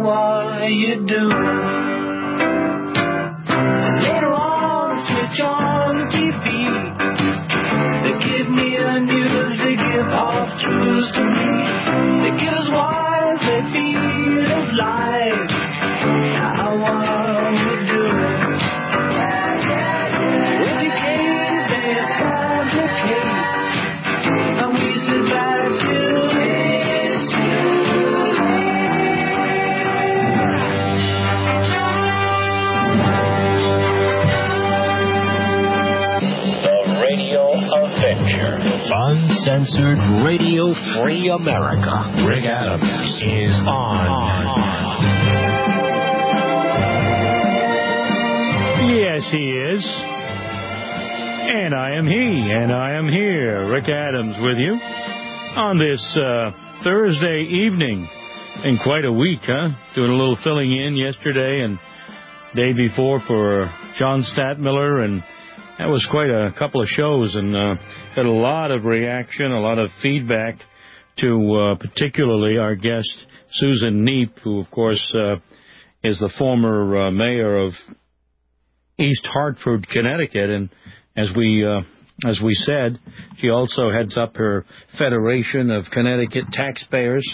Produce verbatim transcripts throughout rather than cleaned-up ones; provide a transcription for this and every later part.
what you do. Later on, switch on the T V. They give me the news, they give half truths to me. They give us what they feel of life. Now what we do. Educated, they complicate. And we sit back till it's too The Radio Adventure. Uncensored Radio Free America. Rick Adams is on. on. Yes, he is. And I am he, and I am here. Rick Adams with you on this uh, Thursday evening. In quite a week, huh? Doing a little filling in yesterday and day before for John Stadtmiller, and that was quite a couple of shows, and uh, got a lot of reaction, a lot of feedback to uh, particularly our guest, Susan Neep, who, of course, uh, is the former uh, mayor of East Hartford, Connecticut, and as we uh, as we said, she also heads up her Federation of Connecticut Taxpayers.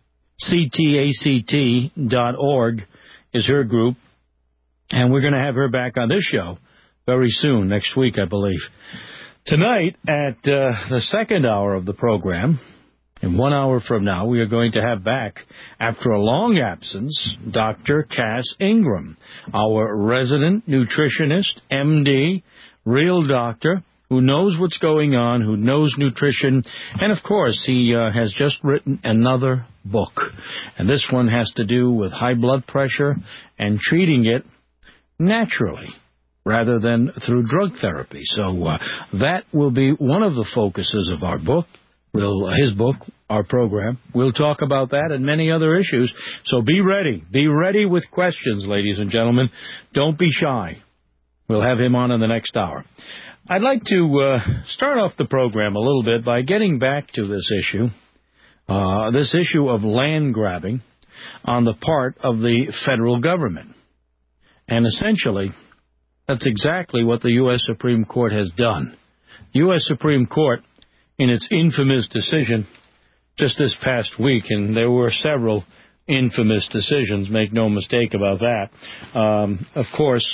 C T A C T dot org is her group, and we're going to have her back on this show very soon, next week, I believe. Tonight, at uh, the second hour of the program, in one hour from now, we are going to have back, after a long absence, Doctor Cass Ingram, our resident nutritionist, M D, real doctor, who knows what's going on, who knows nutrition, and, of course, he uh, has just written another book. And this one has to do with high blood pressure and treating it naturally, rather than through drug therapy. So uh, that will be one of the focuses of our book, we'll, his book, our program. We'll talk about that and many other issues. So be ready. Be ready with questions, ladies and gentlemen. Don't be shy. We'll have him on in the next hour. I'd like to uh, start off the program a little bit by getting back to this issue, uh, this issue of land grabbing on the part of the federal government. And essentially, that's exactly what the U S Supreme Court has done. The U S Supreme Court, in its infamous decision just this past week, and there were several infamous decisions, make no mistake about that, um, of course,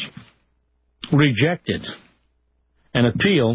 rejected an appeal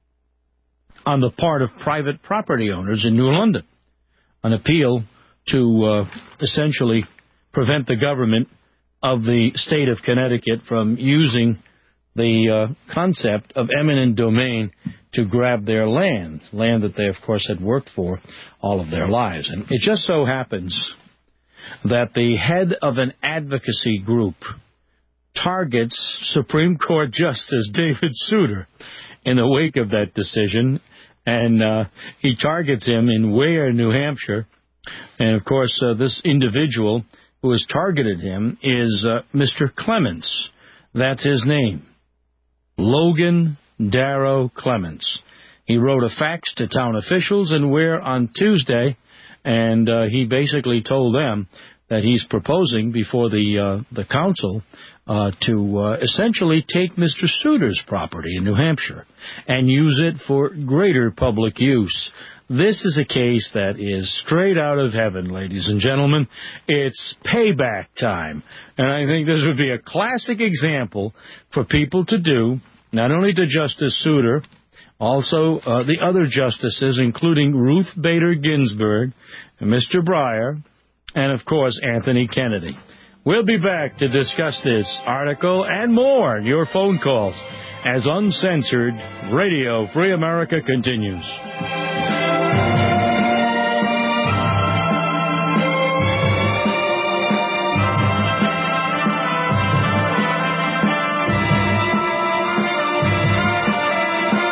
on the part of private property owners in New London, an appeal to uh, essentially prevent the government of the state of Connecticut from using the uh, concept of eminent domain to grab their land, land that they, of course, had worked for all of their lives. And it just so happens that the head of an advocacy group targets Supreme Court Justice David Souter in the wake of that decision, and uh, he targets him in Ware, New Hampshire. And, of course, uh, this individual who has targeted him is uh, Mister Clements. That's his name. Logan Darrow Clements. He wrote a fax to town officials in Ware on Tuesday, and uh, he basically told them that he's proposing before the uh, the council uh, to uh, essentially take Mister Souter's property in New Hampshire and use it for greater public use. This is a case that is straight out of heaven, ladies and gentlemen. It's payback time. And I think this would be a classic example for people to do, not only to Justice Souter, also uh, the other justices, including Ruth Bader Ginsburg, and Mister Breyer, and, of course, Anthony Kennedy. We'll be back to discuss this article and more, your phone calls, as Uncensored Radio Free America continues.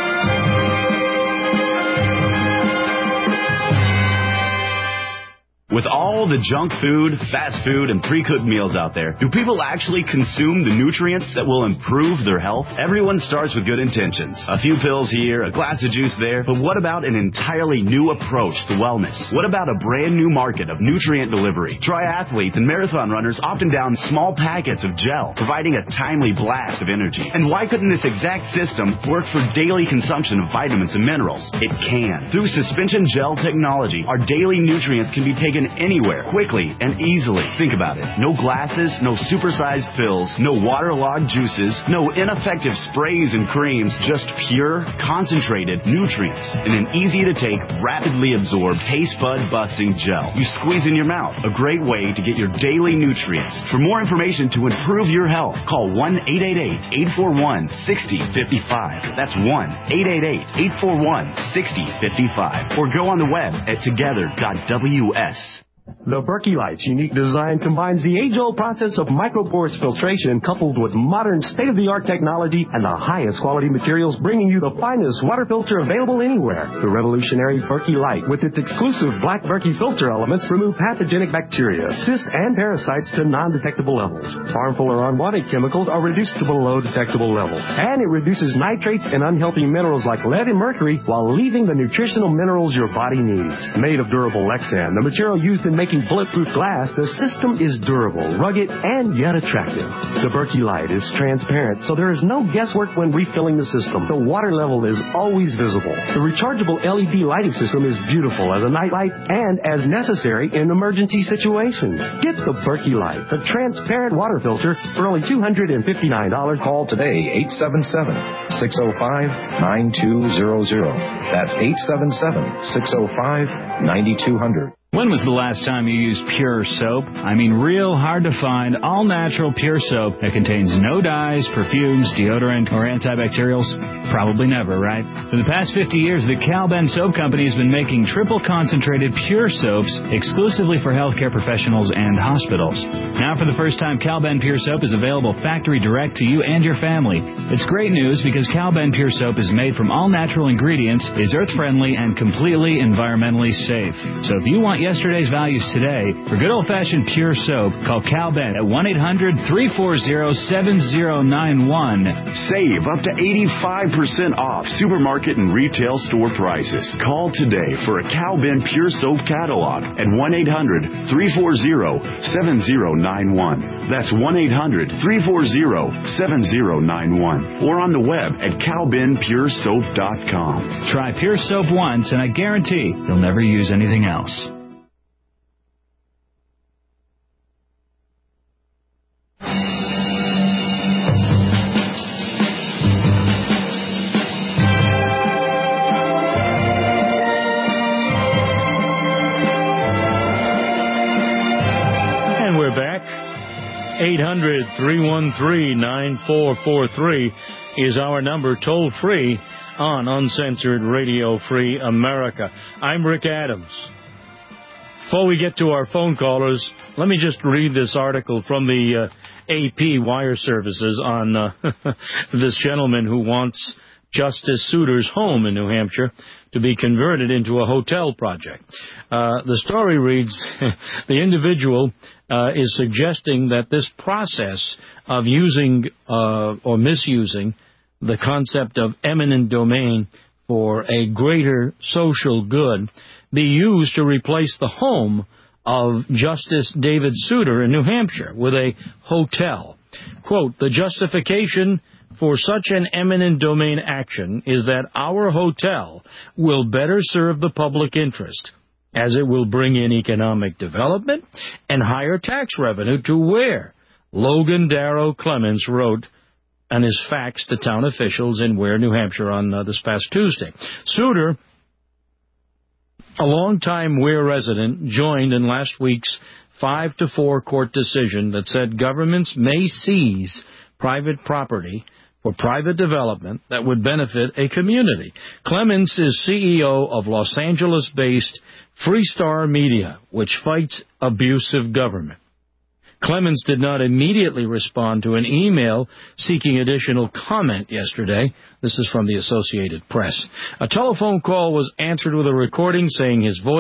With all all the junk food, fast food, and pre-cooked meals out there, do people actually consume the nutrients that will improve their health? Everyone starts with good intentions. A few pills here, a glass of juice there, but what about an entirely new approach to wellness? What about a brand new market of nutrient delivery? Triathletes and marathon runners often down small packets of gel, providing a timely blast of energy. And why couldn't this exact system work for daily consumption of vitamins and minerals? It can. Through suspension gel technology, our daily nutrients can be taken anywhere, quickly and easily. Think about it. No glasses, no supersized pills, no waterlogged juices, no ineffective sprays and creams, just pure, concentrated nutrients in an easy-to-take, rapidly absorbed, taste bud-busting gel. You squeeze in your mouth. A great way to get your daily nutrients. For more information to improve your health, call one eight eight eight, eight four one, six zero five five. That's one eight eight eight, eight four one, six zero five five. Or go on the web at together dot W S. The Berkey Light's unique design combines the age-old process of microporous filtration coupled with modern state-of-the-art technology and the highest quality materials, bringing you the finest water filter available anywhere. The revolutionary Berkey Light, with its exclusive black Berkey filter elements, remove pathogenic bacteria, cysts, and parasites to non-detectable levels. Harmful or unwanted chemicals are reduced to below detectable levels. And it reduces nitrates and unhealthy minerals like lead and mercury while leaving the nutritional minerals your body needs. Made of durable Lexan, the material used in making bulletproof glass, the system is durable, rugged, and yet attractive. The Berkey Light is transparent, so there is no guesswork when refilling the system. The water level is always visible. The rechargeable L E D lighting system is beautiful as a nightlight and as necessary in emergency situations. Get the Berkey Light, the transparent water filter, for only two hundred fifty-nine dollars. Call today, eight seven seven, six zero five, nine two zero zero. That's eight seven seven, six zero five, nine two zero zero. When was the last time you used Pure Soap? I mean, real hard to find, all-natural Pure Soap that contains no dyes, perfumes, deodorant, or antibacterials? Probably never, right? For the past fifty years, the Cal-Ben Soap Company has been making triple-concentrated Pure Soaps exclusively for healthcare professionals and hospitals. Now, for the first time, Cal-Ben Pure Soap is available factory direct to you and your family. It's great news because Cal-Ben Pure Soap is made from all-natural ingredients, is earth-friendly, and completely environmentally safe. So if you want yesterday's values today, for good old-fashioned Pure Soap, call Cal-Ben at one eight hundred, three four zero, seven zero nine one. Save up to eighty-five percent off supermarket and retail store prices. Call today for a Cal-Ben Pure Soap catalog at one eight hundred, three four zero, seven zero nine one. That's one eight hundred, three four zero, seven zero nine one. Or on the web at cal ben pure soap dot com. Try Pure Soap once, and I guarantee you'll never use anything else. eight hundred, three one three, nine four four three is our number, toll free on Uncensored Radio Free America. I'm Rick Adams. Before we get to our phone callers, let me just read this article from the uh, A P Wire Services on uh, this gentleman who wants Justice Souter's home in New Hampshire to be converted into a hotel project. Uh, the story reads, the individual uh, is suggesting that this process of using uh, or misusing the concept of eminent domain for a greater social good be used to replace the home of Justice David Souter in New Hampshire with a hotel. Quote, the justification for such an eminent domain action is that our hotel will better serve the public interest, as it will bring in economic development and higher tax revenue to Ware, Logan Darrow Clemens wrote on his fax to town officials in Ware, New Hampshire on uh, this past Tuesday. Souter, a longtime Ware resident, joined in last week's five to four court decision that said governments may seize private property for private development that would benefit a community. Clemens is C E O of Los Angeles-based Freestar Media, which fights abusive government. Clemens did not immediately respond to an email seeking additional comment yesterday. This is from the Associated Press. A telephone call was answered with a recording saying his voice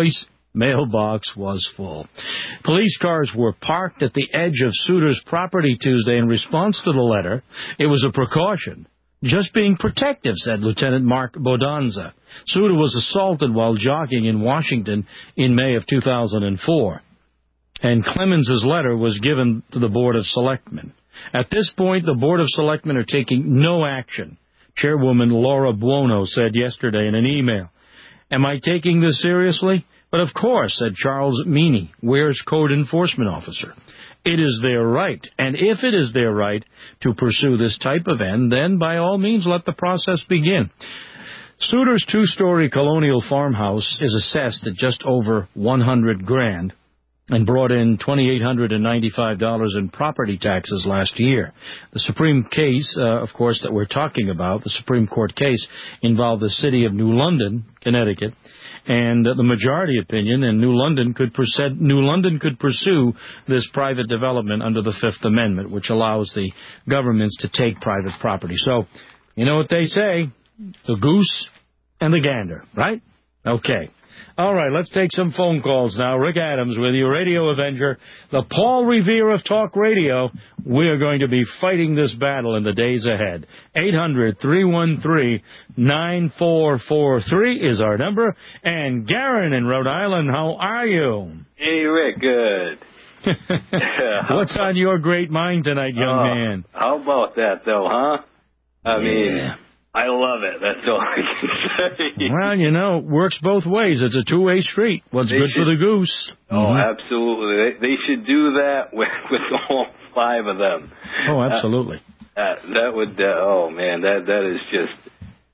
mailbox was full. Police cars were parked at the edge of Souter's property Tuesday in response to the letter. It was a precaution. Just being protective, said Lieutenant Mark Bodanza. Souter was assaulted while jogging in Washington in May of two thousand four. And Clemens's letter was given to the Board of Selectmen. At this point, the Board of Selectmen are taking no action. Chairwoman Laura Buono said yesterday in an email, "Am I taking this seriously? But of course," said Charles Meany, Ware's code enforcement officer. "It is their right, and if it is their right to pursue this type of end, then by all means let the process begin." Souter's two-story colonial farmhouse is assessed at just over one hundred grand and brought in two thousand eight hundred ninety-five dollars in property taxes last year. The Supreme case, uh, of course, that we're talking about, the Supreme Court case, involved the city of New London, Connecticut, and uh, the majority opinion, and New London could pursue, New London could pursue this private development under the Fifth Amendment, which allows the governments to take private property. So, you know what they say, the goose and the gander, right? Okay. All right, let's take some phone calls now. Rick Adams with you, Radio Avenger, the Paul Revere of talk radio. We are going to be fighting this battle in the days ahead. eight hundred, three one three, nine four four three is our number. And Garen in Rhode Island, how are you? Hey, Rick, good. What's on your great mind tonight, young uh, man? How about that, though, huh? I yeah. mean... I love it. That's all I can say. Well, you know, it works both ways. It's a two-way street. What's they good should, for the goose? Oh, mm-hmm. absolutely. They, they should do that with, with all five of them. Oh, absolutely. Uh, uh, that would, uh, oh, man, that that is just,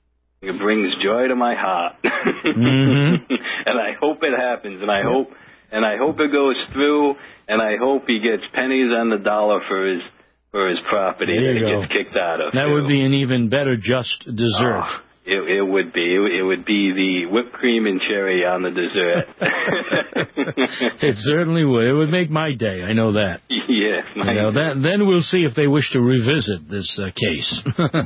it brings joy to my heart. mm-hmm. And I hope it happens, and I yep. hope, and I hope it goes through, and I hope he gets pennies on the dollar for his for his property that he go. gets kicked out of. That too. would be an even better just dessert. Oh, it, it would be. It, it would be the whipped cream and cherry on the dessert. It certainly would. It would make my day. I know that. Yes. You know, that, then we'll see if they wish to revisit this uh, case.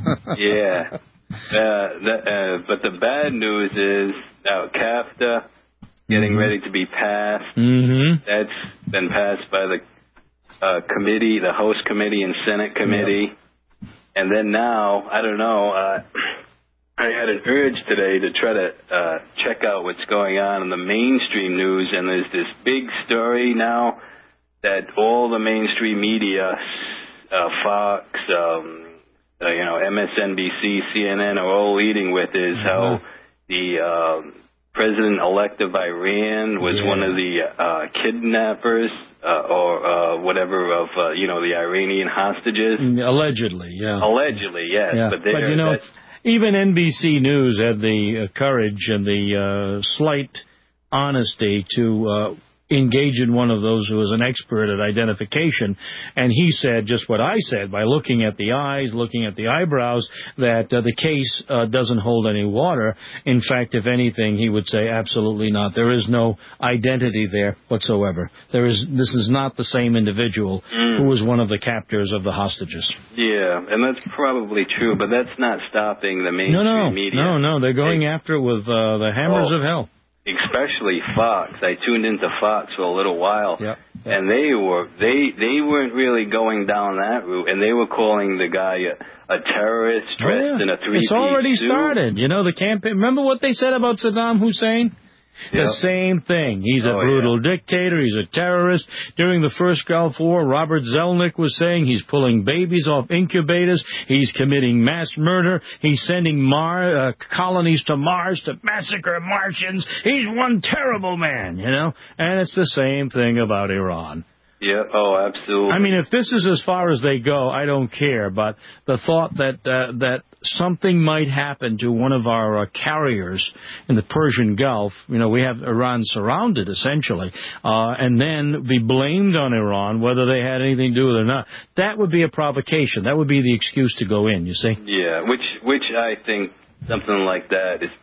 Yeah. Uh, the, uh, but the bad news is now CAFTA getting mm-hmm. ready to be passed. Mm-hmm. That's been passed by the Uh, committee, the House Committee and Senate Committee. Yep. And then now, I don't know, uh, I had an urge today to try to uh, check out what's going on in the mainstream news, and there's this big story now that all the mainstream media, uh, Fox, um, uh, you know, M S N B C, C N N are all leading with is mm-hmm. how the uh, president-elect of Iran was yeah. one of the uh, kidnappers Uh, or uh, whatever of, uh, you know, the Iranian hostages. Allegedly, yeah. Allegedly, yes. Yeah. But, but, you know, even N B C News had the uh, courage and the uh, slight honesty to uh, engage in one of those who was an expert at identification, and he said just what I said by looking at the eyes, looking at the eyebrows, that uh, the case uh, doesn't hold any water. In fact, if anything, he would say absolutely not. There is no identity there whatsoever. There is. This is not the same individual mm. who was one of the captors of the hostages. Yeah, and that's probably true, but that's not stopping the mainstream no, no, media. No, no, they're going they, after it with uh, the hammers oh. of hell. Especially Fox. I tuned into Fox for a little while, yep, yep. and they were they they weren't really going down that route, and they were calling the guy a, a terrorist dressed oh, yeah. in a three-piece It's already suit. started. You know, the campaign. Remember what they said about Saddam Hussein? Yep. The same thing. He's a oh, brutal yeah. dictator. He's a terrorist. During the first Gulf War, Robert Zelnick was saying he's pulling babies off incubators. He's committing mass murder. He's sending Mar- uh, colonies to Mars to massacre Martians. He's one terrible man, you know? And it's the same thing about Iran. Yeah, oh, absolutely. I mean, if this is as far as they go, I don't care. But the thought that uh, that something might happen to one of our uh, carriers in the Persian Gulf, you know, we have Iran surrounded, essentially, uh, and then be blamed on Iran, whether they had anything to do with it or not, that would be a provocation. That would be the excuse to go in, you see? Yeah, which, which I think something like that is,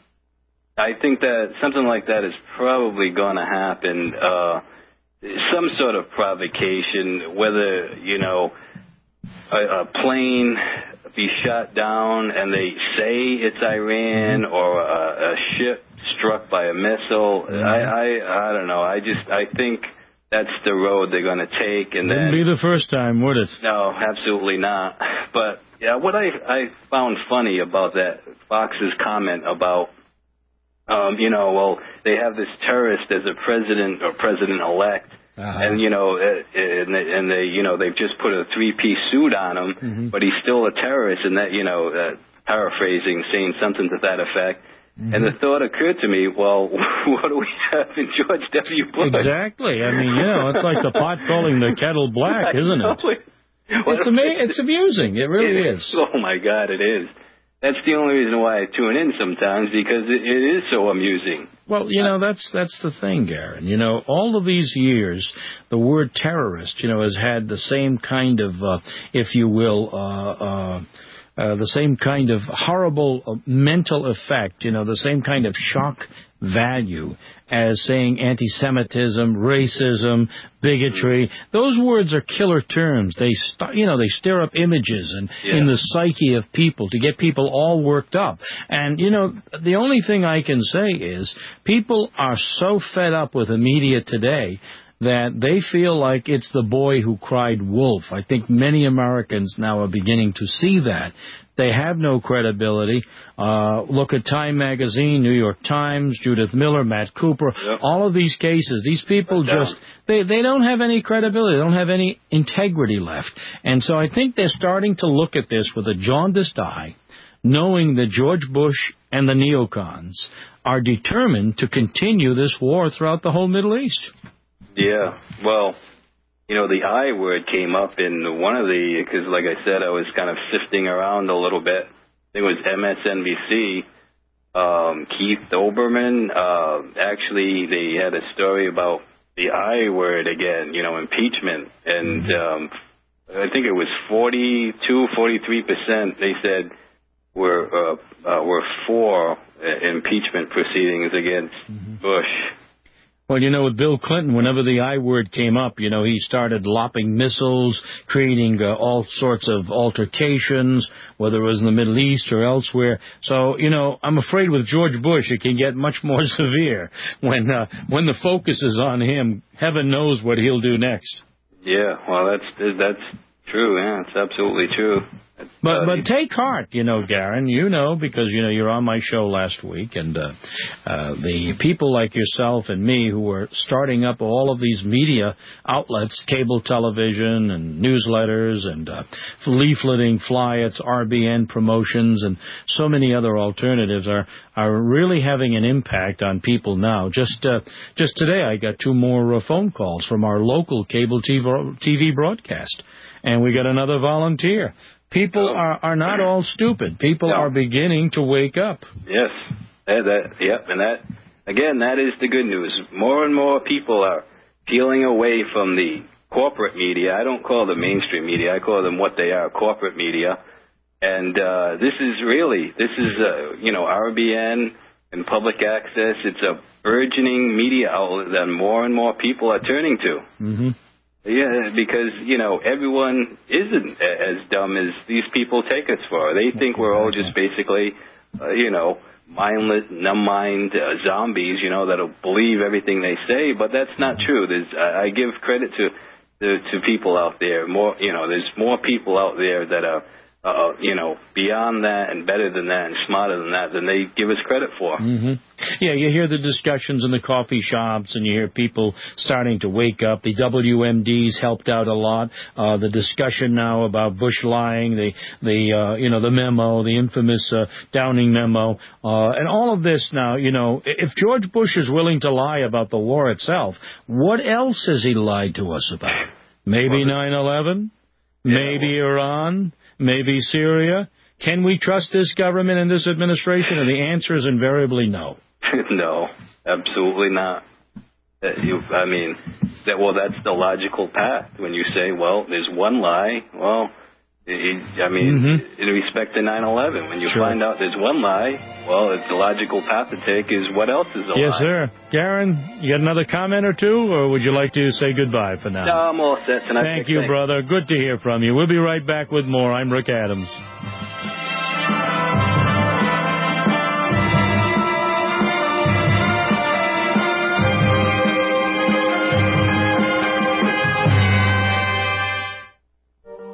I think that something like that is probably going to happen, uh, some sort of provocation, whether, you know, a, a plane be shot down and they say it's Iran, or a, a ship struck by a missile. Mm-hmm. I, I, I don't know. I just, I think that's the road they're going to take. And Wouldn't then, be the first time, would it? No, absolutely not. But yeah, what I, I found funny about that Fox's comment about, um, you know, well, they have this terrorist as a president or president-elect. Uh-huh. And, you know, and they, and they, you know, they've just put a three-piece suit on him, mm-hmm. but he's still a terrorist, and that, you know, uh, paraphrasing, saying something to that effect. Mm-hmm. And the thought occurred to me, well, what do we have in George W. Bush? Exactly. I mean, you know, it's like the pot calling the kettle black, isn't it? Well, it's, ama- it's amusing. It really it is. is. Oh, my God, it is. That's the only reason why I tune in sometimes, because it, it is so amusing. Well, you know, that's that's the thing, Garen. You know, all of these years, the word terrorist, you know, has had the same kind of, uh, if you will, uh, uh, uh, the same kind of horrible uh, mental effect, you know, the same kind of shock value as saying anti-Semitism, racism, bigotry. Those words are killer terms. They, st- you know, they stir up images and yeah. in the psyche of people to get people all worked up. And, you know, the only thing I can say is people are so fed up with the media today that they feel like it's the boy who cried wolf. I think many Americans now are beginning to see that. They have no credibility. Uh, look at Time Magazine, New York Times, Judith Miller, Matt Cooper, yep. all of these cases. These people just, they, they don't have any credibility. They don't have any integrity left. And so I think they're starting to look at this with a jaundiced eye, knowing that George Bush and the neocons are determined to continue this war throughout the whole Middle East. Yeah, well, you know, the I word came up in one of the, because like I said, I was kind of sifting around a little bit. It was M S N B C. Um, Keith Olbermann, uh, actually, they had a story about the I word again, you know, impeachment. And um, I think it was forty-two, forty-three percent, they said, were, uh, uh, were for uh, impeachment proceedings against mm-hmm. Bush. Well, you know, with Bill Clinton, whenever the I word came up, you know, he started lopping missiles, creating uh, all sorts of altercations, whether it was in the Middle East or elsewhere. So, you know, I'm afraid with George Bush, it can get much more severe. When uh, when the focus is on him, heaven knows what he'll do next. Yeah, well, that's that's true. Yeah, it's absolutely true. But uh, but take heart, you know, Garen, you know, because, you know, you're on my show last week, and uh, uh, the people like yourself and me who are starting up all of these media outlets, cable television and newsletters and uh, leafleting, flyers, R B N promotions, and so many other alternatives are, are really having an impact on people now. Just uh, just today I got two more uh, phone calls from our local cable T V broadcast, and we got another volunteer. People are, are not all stupid. People no. are beginning to wake up. Yes. That, that, yep. And that, again, that is the good news. More and more people are peeling away from the corporate media. I don't call them mainstream media. I call them what they are, corporate media. And uh, this is really, this is, uh, you know, R B N and public access. It's a burgeoning media outlet that more and more people are turning to. Mm-hmm. Yeah, because, you know, everyone isn't as dumb as these people take us for. They think we're all just basically, uh, you know, mindless, numb-mind uh, zombies, you know, that'll believe everything they say, but that's not true. There's, I, I give credit to, to to people out there. More, you know, there's more people out there that are, uh, you know, beyond that and better than that and smarter than that than they give us credit for. Mm-hmm. Yeah, you hear the discussions in the coffee shops, and you hear people starting to wake up. The W M Ds helped out a lot. Uh, the discussion now about Bush lying, the the uh, you know the memo, the infamous uh, Downing memo, uh, and all of this now. You know, if George Bush is willing to lie about the war itself, what else has he lied to us about? Maybe nine eleven, maybe Iran, maybe Syria. Can we trust this government and this administration? And the answer is invariably no. No, absolutely not. Uh, you, I mean, that, well, that's the logical path. When you say, well, there's one lie, well, it, I mean, mm-hmm. in respect to nine eleven, when you sure. find out there's one lie, well, it's the logical path to take is what else is a yes, lie. Yes, sir. Garen, you got another comment or two, or would you like to say goodbye for now? No, I'm all set tonight. Thank you, brother. Good to hear from you. We'll be right back with more. I'm Rick Adams.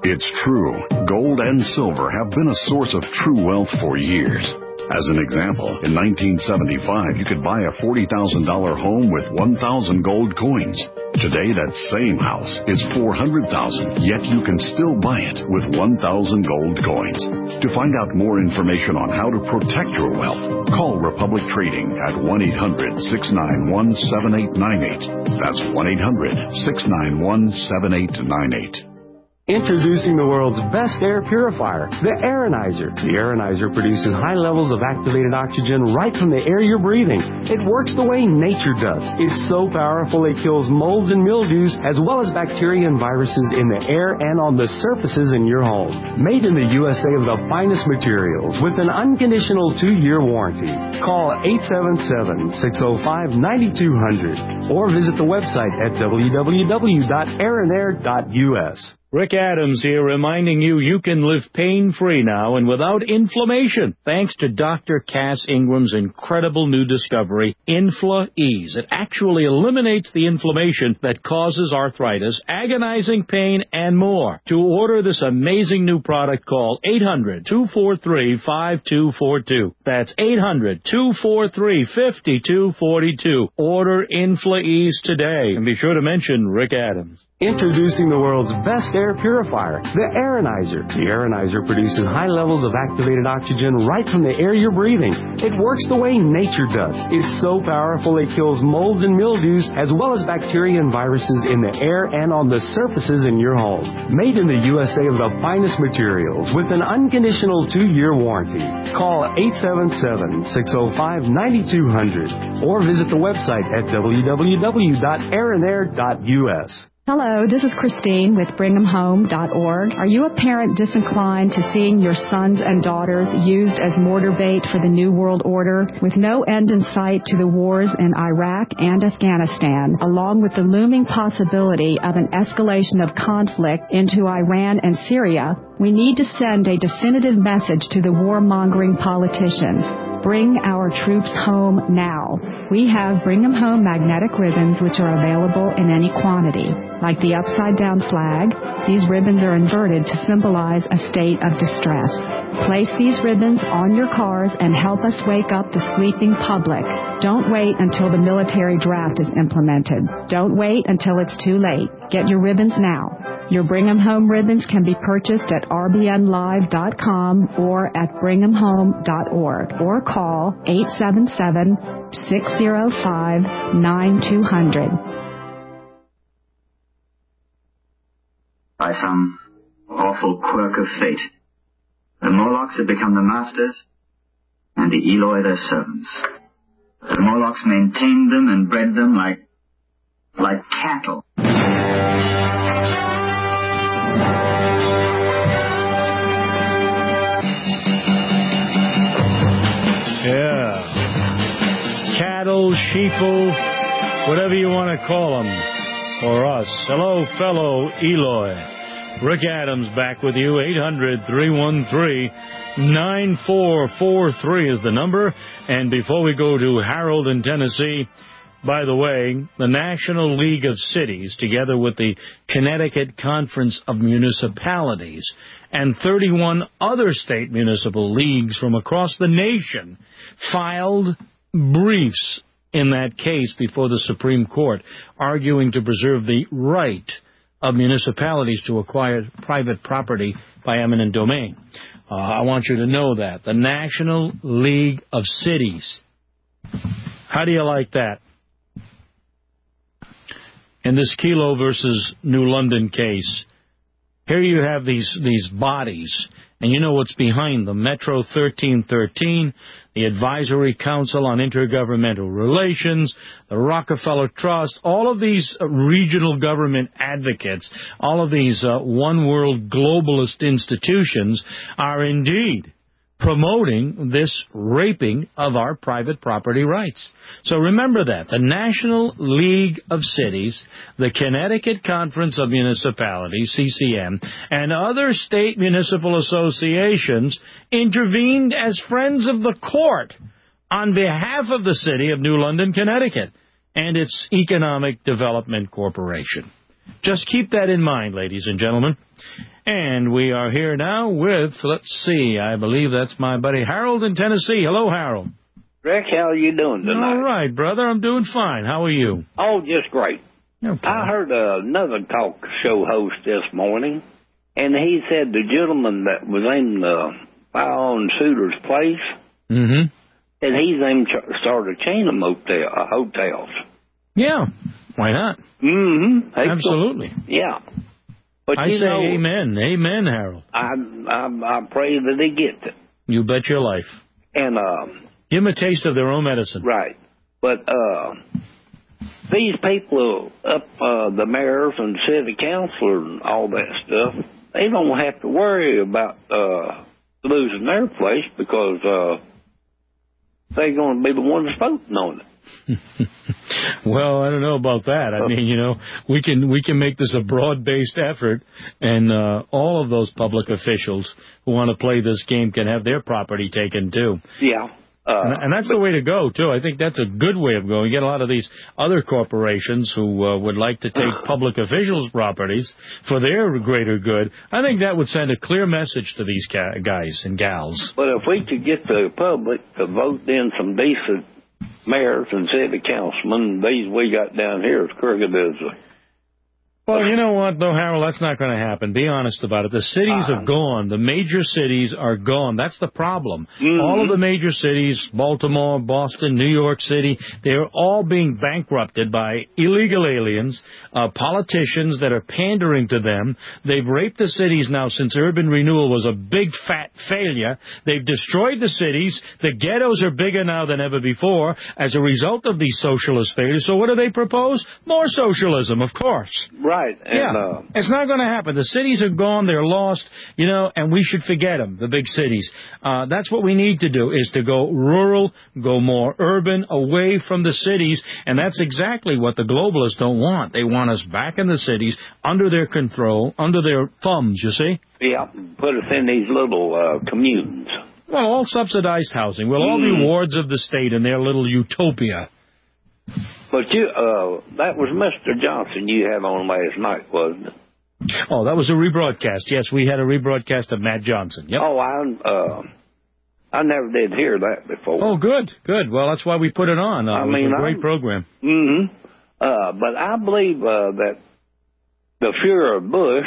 It's true. Gold and silver have been a source of true wealth for years. As an example, in nineteen seventy-five, you could buy a forty thousand dollars home with one thousand gold coins. Today, that same house is four hundred thousand dollars, yet you can still buy it with one thousand gold coins. To find out more information on how to protect your wealth, call Republic Trading at one eight hundred, six nine one, seven eight nine eight. That's one eight hundred, six nine one, seven eight nine eight. Introducing the world's best air purifier, the Aeronizer. The Aeronizer produces high levels of activated oxygen right from the air you're breathing. It works the way nature does. It's so powerful it kills molds and mildews as well as bacteria and viruses in the air and on the surfaces in your home. Made in the U S A of the finest materials with an unconditional two-year warranty. Call eight seven seven, six oh five, nine two hundred or visit the website at w w w dot aeronair dot u s. Rick Adams here reminding you you can live pain-free now and without inflammation thanks to Doctor Cass Ingram's incredible new discovery, Infla-Ease. It actually eliminates the inflammation that causes arthritis, agonizing pain, and more. To order this amazing new product, call eight hundred, two four three, five two four two. That's eight hundred, two four three, five two four two. Order Infla-Ease today and be sure to mention Rick Adams. Introducing the world's best air purifier, the Aeronizer. The Aeronizer produces high levels of activated oxygen right from the air you're breathing. It works the way nature does. It's so powerful it kills molds and mildews as well as bacteria and viruses in the air and on the surfaces in your home. Made in the U S A of the finest materials with an unconditional two-year warranty. Call eight seven seven, six oh five, nine two hundred or visit the website at w w w dot aeronair dot u s. Hello, this is Christine with Bring 'em Home dot org. Are you a parent disinclined to seeing your sons and daughters used as mortar bait for the New World Order? With no end in sight to the wars in Iraq and Afghanistan, along with the looming possibility of an escalation of conflict into Iran and Syria, we need to send a definitive message to the warmongering politicians. Bring our troops home now. We have Bring 'em Home magnetic ribbons, which are available in any quantity. Like the upside-down flag, these ribbons are inverted to symbolize a state of distress. Place these ribbons on your cars and help us wake up the sleeping public. Don't wait until the military draft is implemented. Don't wait until it's too late. Get your ribbons now. Your Bring 'em Home ribbons can be purchased at r b n live dot com or at bring em home dot org or call eight seven seven, six oh five, nine two hundred. By some awful quirk of fate, the Morlocks had become the masters and the Eloi their servants. The Morlocks maintained them and bred them like, like cattle. Yeah. Cattle, sheeple, whatever you want to call them, or us. Hello, fellow Eloi. Rick Adams back with you. eight hundred, three one three, nine four four three is the number. And before we go to Harold in Tennessee, by the way, the National League of Cities, together with the Connecticut Conference of Municipalities and thirty-one other state municipal leagues from across the nation, filed briefs in that case before the Supreme Court, arguing to preserve the right of municipalities to acquire private property by eminent domain. Uh, I want you to know that. The National League of Cities. How do you like that? In this Kelo versus New London case, here you have these, these bodies, and you know what's behind them. Metro thirteen thirteen, the Advisory Council on Intergovernmental Relations, the Rockefeller Trust, all of these uh, regional government advocates, all of these uh, one-world globalist institutions are indeed promoting this raping of our private property rights. So remember that. The National League of Cities, the Connecticut Conference of Municipalities, C C M, and other state municipal associations intervened as friends of the court on behalf of the city of New London, Connecticut, and its Economic Development Corporation. Just keep that in mind, ladies and gentlemen. And we are here now with, let's see, I believe that's my buddy Harold in Tennessee. Hello, Harold. Rick, how are you doing tonight? All right, brother. I'm doing fine. How are you? Oh, just great. Okay. I heard another talk show host this morning, and he said the gentleman that was in the fire-on shooter's place, mm-hmm. and he's aimed to start a chain of motel, uh, hotels. Yeah, why not? Mm-hmm. Absolutely. Yeah. But I you say know, amen. Amen, Harold. I, I I pray that he gets it. You bet your life. And uh, give them a taste of their own medicine. Right. But uh, these people up, uh, the mayors and city councilors and all that stuff, they don't have to worry about uh, losing their place because uh, they're going to be the ones voting on it. Well, I don't know about that. I mean, you know, we can we can make this a broad-based effort, and uh, all of those public officials who want to play this game can have their property taken, too. Yeah. Uh, and, and that's but, the way to go, too. I think that's a good way of going. You get a lot of these other corporations who uh, would like to take public officials' properties for their greater good. I think that would send a clear message to these ca- guys and gals. But if we could get the public to vote in some decent mayors and city councilmen, these we got down here as crooked as a... Well, you know what, though, Harold? That's not going to happen. Be honest about it. The cities are gone. The major cities are gone. That's the problem. Mm-hmm. All of the major cities, Baltimore, Boston, New York City, they're all being bankrupted by illegal aliens, uh, politicians that are pandering to them. They've raped the cities now since urban renewal was a big, fat failure. They've destroyed the cities. The ghettos are bigger now than ever before as a result of these socialist failures. So what do they propose? More socialism, of course. Right. And, yeah, uh, it's not going to happen. The cities are gone. They're lost, you know, and we should forget them, the big cities. Uh, that's what we need to do, is to go rural, go more urban, away from the cities, and that's exactly what the globalists don't want. They want us back in the cities, under their control, under their thumbs, you see? Yeah, put us in these little uh, communes. Well, all subsidized housing. We'll all be wards of the state in their little utopia. But you, uh, that was Mister Johnson you had on last night, wasn't it? Oh, that was a rebroadcast. Yes, we had a rebroadcast of Matt Johnson. Yep. Oh, I, uh, I never did hear that before. Oh, good, good. Well, that's why we put it on. Uh, I it was mean, a great I'm, program. Mm-hmm. Uh, but I believe uh, that the Führer Bush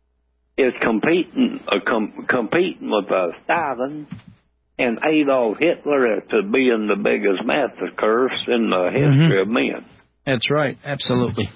is competing, uh, com- competing with uh, Stalin and Adolf Hitler to being the biggest massacres in the history mm-hmm. of men. That's right, absolutely.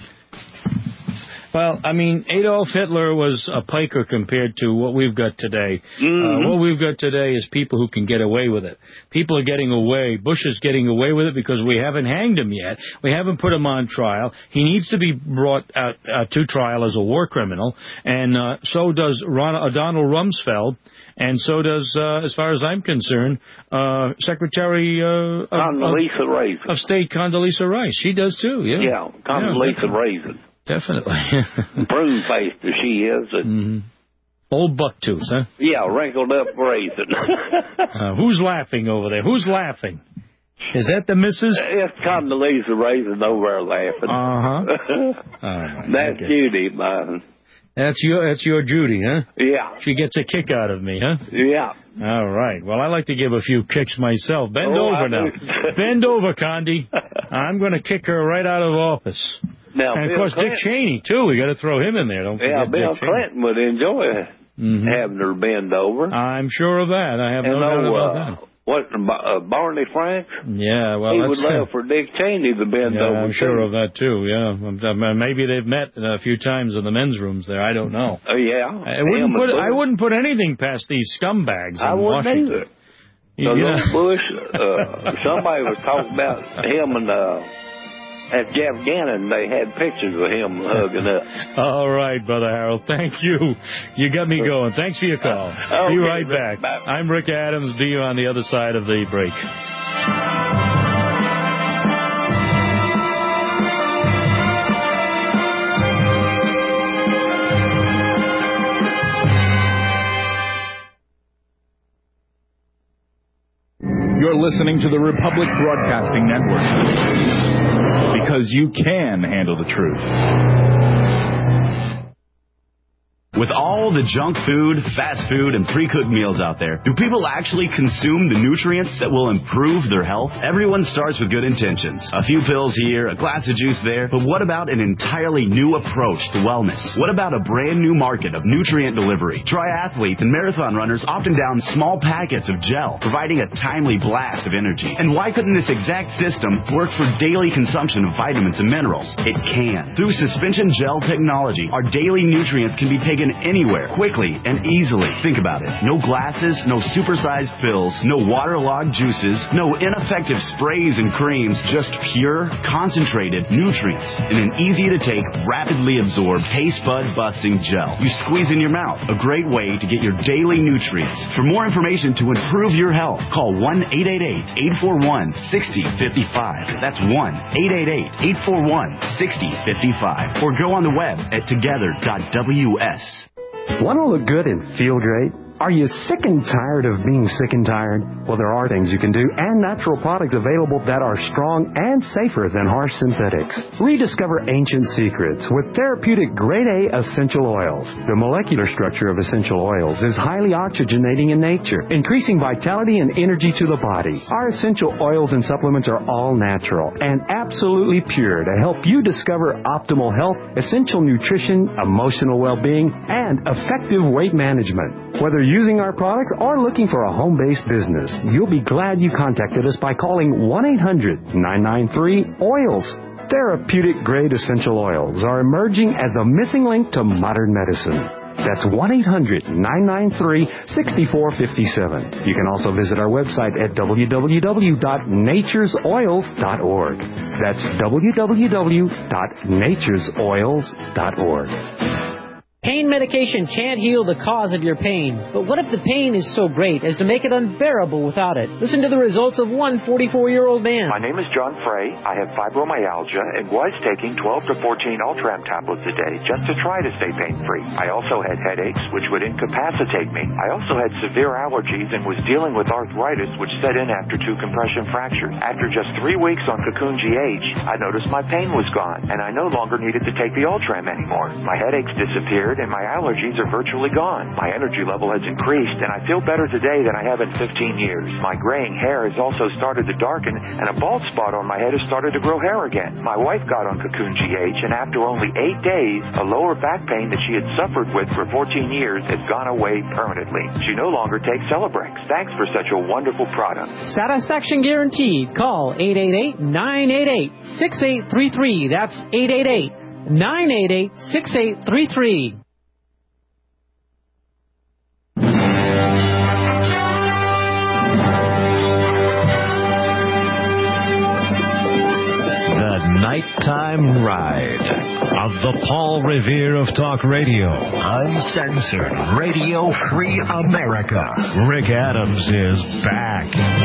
Well, I mean, Adolf Hitler was a piker compared to what we've got today. Mm-hmm. Uh, what we've got today is people who can get away with it. People are getting away. Bush is getting away with it because we haven't hanged him yet. We haven't put him on trial. He needs to be brought uh, uh, to trial as a war criminal, and uh, so does Ron- uh, Donald Rumsfeld, and so does, uh, as far as I'm concerned, uh, Secretary uh, of, Condoleezza of, Rice. of State Condoleezza Rice. She does too, yeah. Yeah, Condoleezza yeah, Rice. Definitely. Prune-faced as she is. And mm-hmm. Old bucktooth, huh? Yeah, wrinkled up raisin. uh, who's laughing over there? Who's laughing? Is that the missus? It's Condoleezza Rice over there laughing. Uh-huh. right, That's okay. Judy, man. That's your, that's your Judy, huh? Yeah. She gets a kick out of me, huh? Yeah. All right. Well, I like to give a few kicks myself. Bend oh, over I now. Bend over, Condi. I'm going to kick her right out of office. Now, and, of Bill course, Clinton, Dick Cheney, too. We got to throw him in there. Don't forget Yeah, Bill Dick Clinton Cheney. would enjoy mm-hmm. having her bend over. I'm sure of that. I have and no doubt no, about uh, that. What, uh, Barney Frank? Yeah, well, he that's... would love for Dick Cheney to bend yeah, over, I'm too. sure of that, too, yeah. Maybe they've met a few times in the men's rooms there. I don't know. Oh, yeah. I wouldn't, put, I wouldn't put anything past these scumbags in I wouldn't Washington. either. You, so you little know. Bush, uh, somebody was talking about him and... Uh, At Jeff Gannon, they had pictures of him hugging up. All right, Brother Harold. Thank you. You got me going. Thanks for your call. Uh, okay, be right Rick, back. bye. I'm Rick Adams. Be on the other side of the break. You're listening to the Republic Broadcasting Network. Because you can handle the truth. With all the junk food, fast food, and pre-cooked meals out there, do people actually consume the nutrients that will improve their health? Everyone starts with good intentions. A few pills here, a glass of juice there, but what about an entirely new approach to wellness? What about a brand new market of nutrient delivery? Triathletes and marathon runners often down small packets of gel, providing a timely blast of energy. And why couldn't this exact system work for daily consumption of vitamins and minerals? It can. Through suspension gel technology, our daily nutrients can be taken anywhere, quickly and easily. Think about it. No glasses, no supersized pills, no waterlogged juices, no ineffective sprays and creams, just pure, concentrated nutrients in an easy-to-take, rapidly absorbed, taste bud busting gel. You squeeze in your mouth. A great way to get your daily nutrients. For more information to improve your health, call one eight eight eight, eight four one, six zero five five. That's one eight eight eight, eight four one, six zero five five. Or go on the web at together dot W S. Want to look good and feel great? Are you sick and tired of being sick and tired? Well, there are things you can do and natural products available that are strong and safer than harsh synthetics. Rediscover ancient secrets with therapeutic grade A essential oils. The molecular structure of essential oils is highly oxygenating in nature, increasing vitality and energy to the body. Our essential oils and supplements are all natural and absolutely pure to help you discover optimal health, essential nutrition, emotional well-being, and effective weight management. Whether using our products or looking for a home-based business, you'll be glad you contacted us by calling one eight hundred, nine nine three, O I L S. Therapeutic-grade essential oils are emerging as the missing link to modern medicine. That's one eight hundred, nine nine three, six four five seven. You can also visit our website at w w w dot natures oils dot org. That's w w w dot natures oils dot org. Pain medication can't heal the cause of your pain, but what if the pain is so great as to make it unbearable without it? Listen to the results of one forty-four-year-old man. My name is John Frey. I have fibromyalgia and was taking twelve to fourteen Ultram tablets a day just to try to stay pain-free. I also had headaches, which would incapacitate me. I also had severe allergies and was dealing with arthritis, which set in after two compression fractures. After just three weeks on Cocoon G H, I noticed my pain was gone, and I no longer needed to take the Ultram anymore. My headaches disappeared, and my allergies are virtually gone. My energy level has increased, and I feel better today than I have in fifteen years. My graying hair has also started to darken, and a bald spot on my head has started to grow hair again. My wife got on Cocoon G H, and after only eight days, a lower back pain that she had suffered with for fourteen years has gone away permanently. She no longer takes Celebrex. Thanks for such a wonderful product. Satisfaction guaranteed. Call eight eight eight, nine eight eight, six eight three three. That's eight eight eight, nine eight eight, six eight three three. Nighttime Ride of the Paul Revere of Talk Radio. Uncensored, Radio Free America. Rick Adams is back.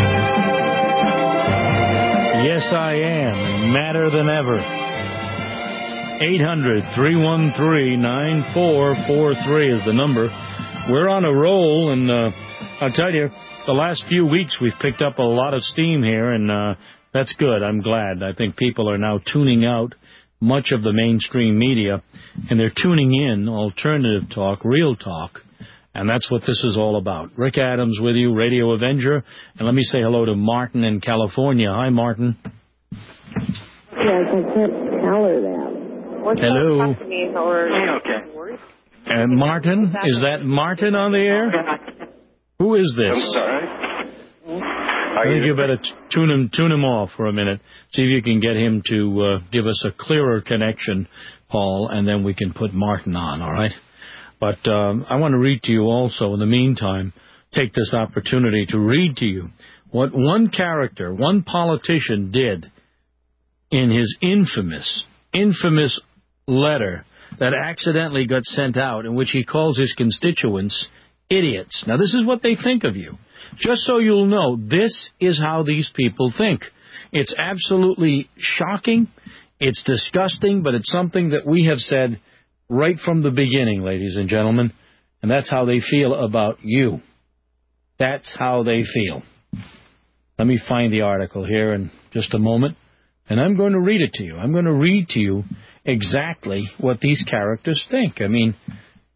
Yes, I am. Madder than ever. eight hundred, three one three, nine four four three is the number. We're on a roll, and uh, I'll tell you, the last few weeks we've picked up a lot of steam here, and uh, that's good. I'm glad. I think people are now tuning out much of the mainstream media, and they're tuning in alternative talk, real talk, and that's what this is all about. Rick Adams with you, Radio Avenger, and let me say hello to Martin in California. Hi, Martin. Yes, I can't tell her that. What's hello. Okay. Uh, Martin, is that Martin on the air? Who is this? I'm sorry. I think you better tune him, tune him off for a minute. See if you can get him to uh, give us a clearer connection, Paul, and then we can put Martin on, all right? But um, I want to read to you also, in the meantime, take this opportunity to read to you what one character, one politician did in his infamous, infamous letter that accidentally got sent out in which he calls his constituents idiots. Now, this is what they think of you. Just so you'll know, this is how these people think. It's absolutely shocking. It's disgusting, but it's something that we have said right from the beginning, ladies and gentlemen, and that's how they feel about you. That's how they feel. Let me find the article here in just a moment, and I'm going to read it to you. I'm going to read to you exactly what these characters think. I mean,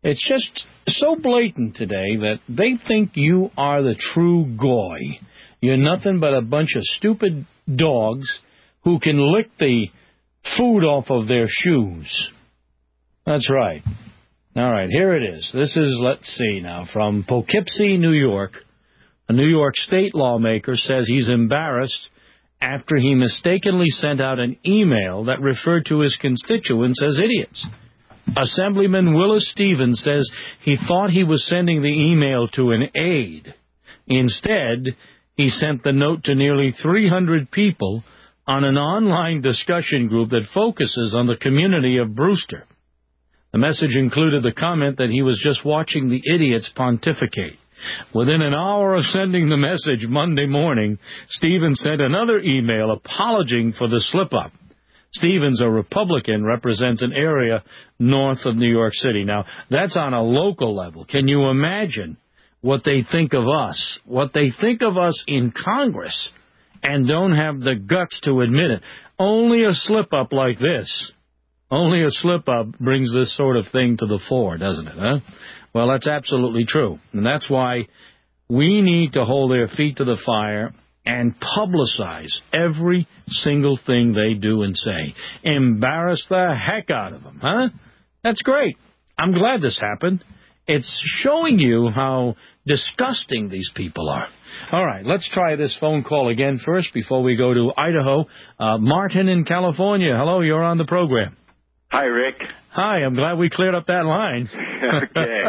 It's just so blatant today that they think you are the true goy. You're nothing but a bunch of stupid dogs who can lick the food off of their shoes. That's right. All right, here it is. This is, let's see now, from Poughkeepsie, New York. A New York state lawmaker says he's embarrassed after he mistakenly sent out an email that referred to his constituents as idiots. Assemblyman Willis Stevens says he thought he was sending the email to an aide. Instead, he sent the note to nearly three hundred people on an online discussion group that focuses on the community of Brewster. The message included the comment that he was just watching the idiots pontificate. Within an hour of sending the message Monday morning, Stevens sent another email apologizing for the slip-up. Stevens, a Republican, represents an area north of New York City. Now, that's on a local level. Can you imagine what they think of us, what they think of us in Congress, and don't have the guts to admit it? Only a slip-up like this, only a slip-up brings this sort of thing to the fore, doesn't it, huh? Well, that's absolutely true, and that's why we need to hold their feet to the fire and publicize every single thing they do and say. Embarrass the heck out of them, huh? That's great. I'm glad this happened. It's showing you how disgusting these people are. All right, let's try this phone call again first before we go to Idaho. Uh, Martin in California. Hello, you're on the program. Hi, Rick. Hi, I'm glad we cleared up that line. Okay.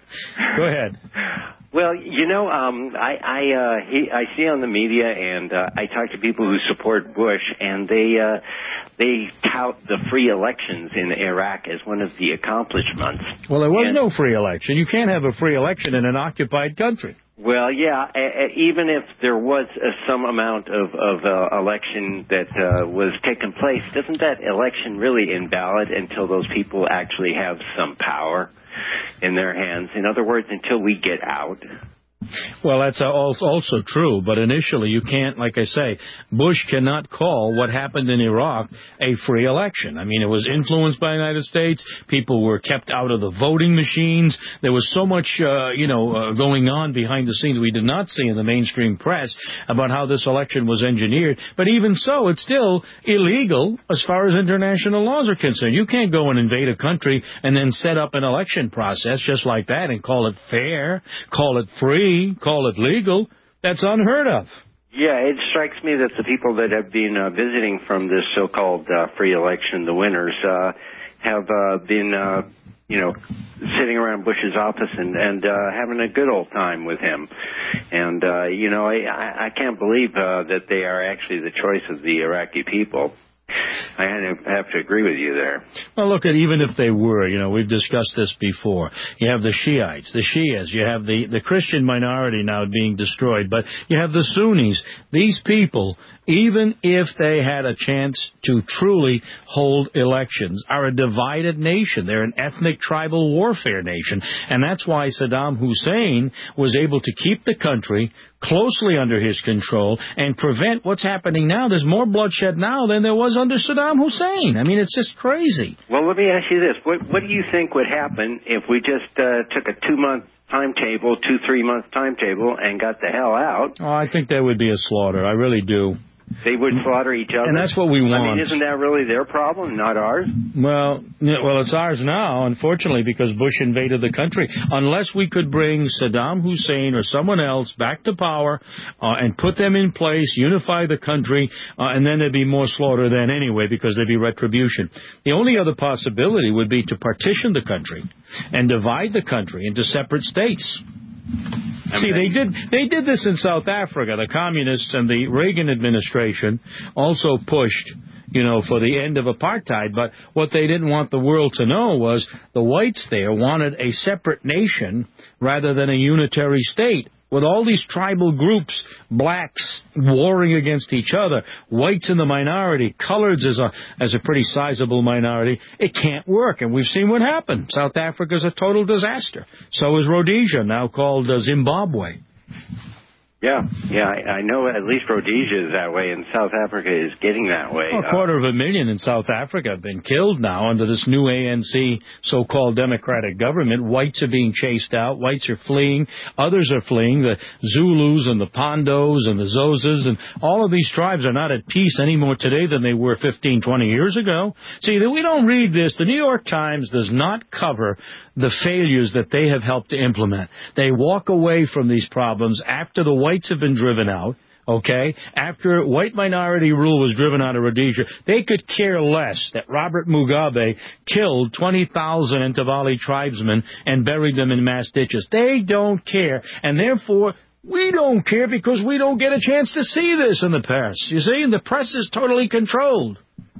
Go ahead. Well, you know, um, I I, uh, he, I see on the media, and uh, I talk to people who support Bush, and they uh, they tout the free elections in Iraq as one of the accomplishments. Well, there was and, no free election. You can't have a free election in an occupied country. Well, yeah, a, a, even if there was uh, some amount of, of uh, election that uh, was taking place, doesn't that election really invalid until those people actually have some power in their hands? In other words, until we get out. Well, that's also true, but initially you can't, like I say, Bush cannot call what happened in Iraq a free election. I mean, it was influenced by the United States. People were kept out of the voting machines. There was so much, uh, you know, uh, going on behind the scenes we did not see in the mainstream press about how this election was engineered. But even so, it's still illegal as far as international laws are concerned. You can't go and invade a country and then set up an election process just like that and call it fair, call it free, call it legal. That's unheard of. Yeah, it strikes me that the people that have been uh, visiting from this so-called uh, free election, the winners, uh, have uh, been, uh, you know, sitting around Bush's office and, and uh, having a good old time with him. And, uh, you know, I, I can't believe uh, that they are actually the choice of the Iraqi people. I have to agree with you there. Well, look, at even if they were, you know, we've discussed this before. You have the Shiites, the Shias. You have the, the Christian minority now being destroyed. But you have the Sunnis. These people, even if they had a chance to truly hold elections, are a divided nation. They're an ethnic tribal warfare nation. And that's why Saddam Hussein was able to keep the country closely under his control and prevent what's happening now. There's more bloodshed now than there was under Saddam Hussein. I mean, it's just crazy. Well, let me ask you this. What, what do you think would happen if we just uh, took a two-month timetable, two, three-month timetable, and got the hell out? Oh, I think there would be a slaughter. I really do. They would slaughter each other. And that's what we want. I mean, isn't that really their problem, not ours? Well, yeah, well, it's ours now, unfortunately, because Bush invaded the country. Unless we could bring Saddam Hussein or someone else back to power uh, and put them in place, unify the country, uh, and then there'd be more slaughter then anyway because there'd be retribution. The only other possibility would be to partition the country and divide the country into separate states. I See, they did they did this in South Africa. The communists and the Reagan administration also pushed, you know, for the end of apartheid. But what they didn't want the world to know was the whites there wanted a separate nation rather than a unitary state. With all these tribal groups, blacks warring against each other, whites in the minority, coloreds as a as a pretty sizable minority, it can't work. And we've seen what happened. South Africa's a total disaster. So is Rhodesia, now called uh, Zimbabwe. Yeah, yeah, I, I know at least Rhodesia is that way, and South Africa is getting that way. Well, a quarter of a million in South Africa have been killed now under this new A N C so-called democratic government. Whites are being chased out. Whites are fleeing. Others are fleeing. The Zulus and the Pondos and the Xhosas and all of these tribes are not at peace any more today than they were fifteen, twenty years ago. See, we don't read this. The New York Times does not cover the failures that they have helped to implement. They walk away from these problems after the whites have been driven out, okay? After white minority rule was driven out of Rhodesia, they could care less that Robert Mugabe killed twenty thousand Ntavali tribesmen and buried them in mass ditches. They don't care, and therefore we don't care because we don't get a chance to see this in the press. You see, and the press is totally controlled.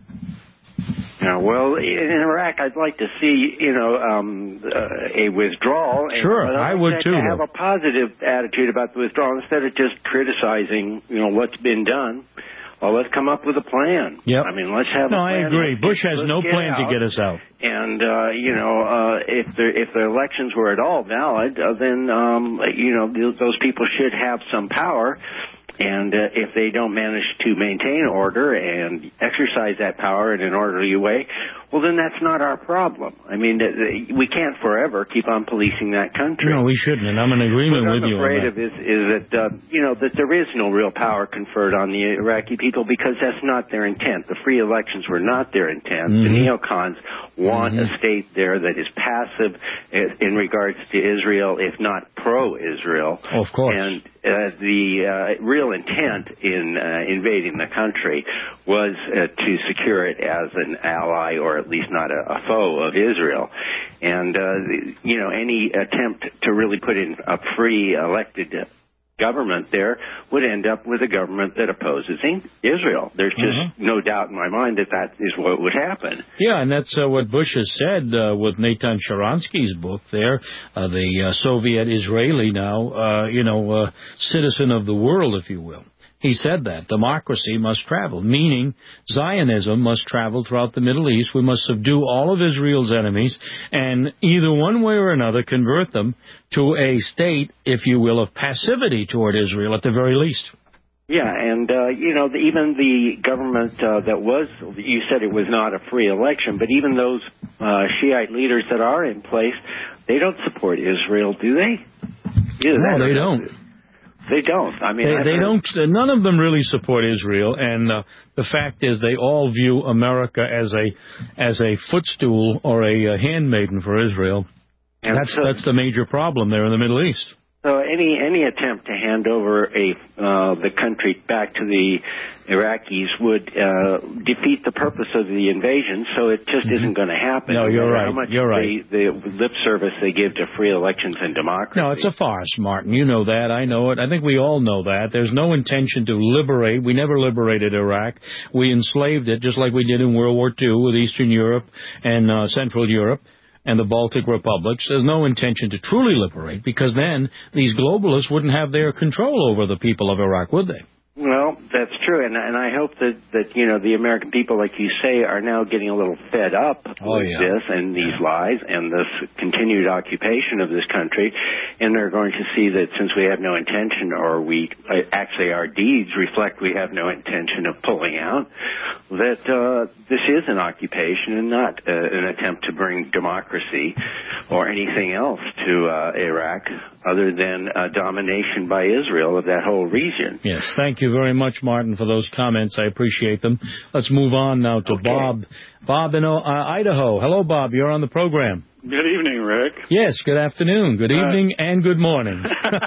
Yeah, well, in Iraq, I'd like to see, you know, um, uh, a withdrawal. Sure, and, I would too. To have a positive attitude about the withdrawal instead of just criticizing, you know, what's been done. Well, let's come up with a plan. Yep. I mean, let's have no, a plan. I agree. Let's Bush get, has no plan out. to get us out. And, uh, you know, uh, if the if the elections were at all valid, uh, then, um, you know, those people should have some power. And uh, if they don't manage to maintain order and exercise that power in an orderly way, well, then that's not our problem. I mean, we can't forever keep on policing that country. No, we shouldn't, and I'm in agreement what with I'm you on afraid that. of is, is that, uh, you know, that there is no real power conferred on the Iraqi people because that's not their intent. The free elections were not their intent. Mm-hmm. The neocons want mm-hmm. a state there that is passive in regards to Israel, if not pro-Israel. Oh, of course. And uh, the uh, real intent in uh, invading the country was uh, to secure it as an ally or at least not a, a foe of Israel. And, uh, you know, any attempt to really put in a free elected government there would end up with a government that opposes Israel. There's just mm-hmm. no doubt in my mind that that is what would happen. Yeah, and that's uh, what Bush has said uh, with Natan Sharansky's book there, uh, the uh, Soviet Israeli now, uh, you know, uh, citizen of the world, if you will. He said that democracy must travel, meaning Zionism must travel throughout the Middle East. We must subdue all of Israel's enemies and either one way or another convert them to a state, if you will, of passivity toward Israel at the very least. Yeah, and, uh, you know, the, even the government uh, that was, you said it was not a free election, but even those uh, Shiite leaders that are in place, they don't support Israel, do they? Either no, they don't. They don't. I mean, they, they don't. None of them really support Israel, and uh, the fact is, they all view America as a as a footstool or a, a handmaiden for Israel. And that's so, that's the major problem there in the Middle East. So any any attempt to hand over a uh, the country back to the Iraqis would uh, defeat the purpose of the invasion. So it just mm-hmm. isn't going to happen. No, you're right. How much you're right. The, the lip service they give to free elections and democracy. No, it's a farce, Martin. You know that. I know it. I think we all know that. There's no intention to liberate. We never liberated Iraq. We enslaved it, just like we did in World War Two with Eastern Europe and uh, Central Europe and the Baltic republics. There's no intention to truly liberate, because then these globalists wouldn't have their control over the people of Iraq, would they? Well, that's true, and, and I hope that, that, you know, the American people, like you say, are now getting a little fed up oh, with yeah. this and these lies and this continued occupation of this country, and they're going to see that since we have no intention, or we, actually our deeds reflect we have no intention of pulling out, that uh, this is an occupation and not uh, an attempt to bring democracy or anything else to uh, Iraq other than uh, domination by Israel of that whole region. Yes, thank you very much, Martin, for those comments. I appreciate them. Let's move on now to okay. Bob. Bob in uh, Idaho. Hello, Bob. You're on the program. Good evening, Rick. Yes, good afternoon, good evening, uh, and good morning. uh,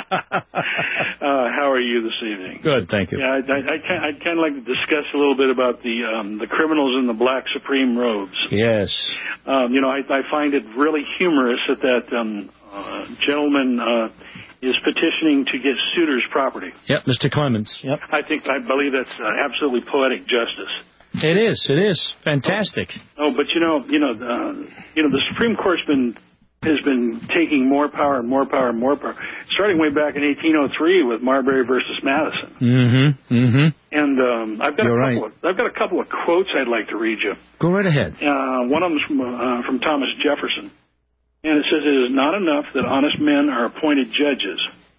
how are you this evening? Good, thank you. Yeah, I, I, I, I'd kind of like to discuss a little bit about the um, the criminals in the black supreme robes. Yes. Um, you know, I, I find it really humorous that that um, uh, gentleman uh, is petitioning to get Souter's property. Yep, Mister Clements. Yep. I think, I believe that's uh, absolutely poetic justice. It is. It is fantastic. Oh, but you know, you know, uh, you know, the Supreme Court's been has been taking more power and more power and more power, starting way back in eighteen oh three with Marbury versus Madison. Mm-hmm. Mm-hmm. And um, I've got You're a couple right. of I've got a couple of quotes I'd like to read you. Go right ahead. Uh, one of them's from, uh, from Thomas Jefferson, and it says, "It is not enough that honest men are appointed judges.